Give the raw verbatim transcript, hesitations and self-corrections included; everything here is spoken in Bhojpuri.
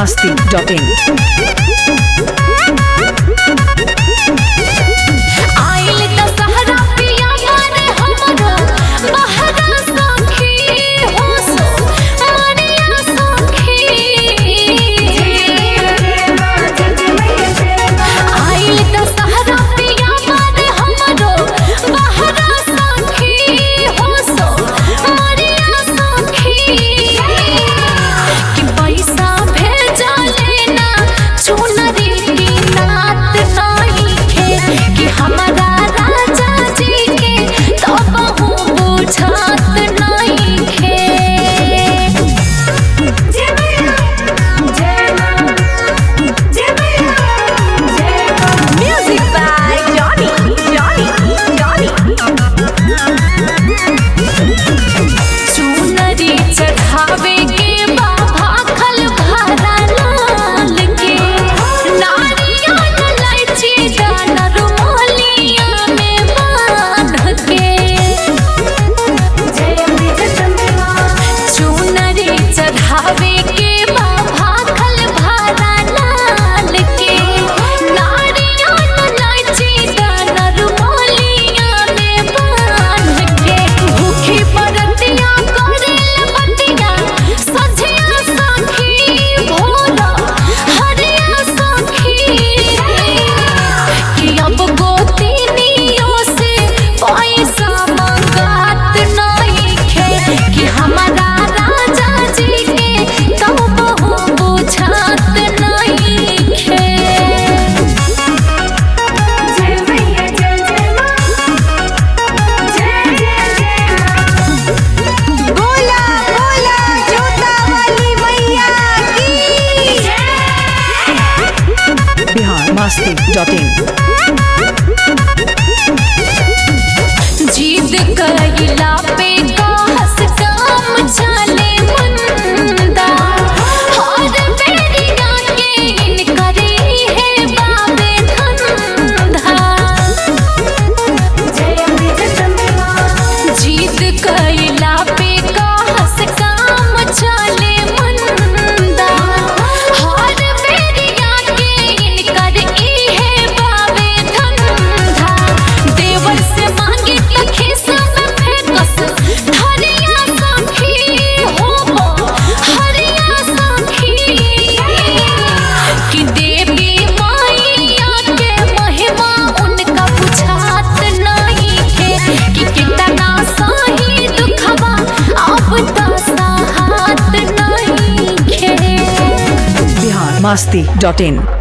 masti dot in. masti dot in. जीद कइला पे कहस काम चले मंदा हर बेरिया के इन करे है बाबे धंधा जीद कइला पे कहस काम चले मंदा हर बेरिया के इन करे है बाबे धंधा देवर से मांगे masti dot in.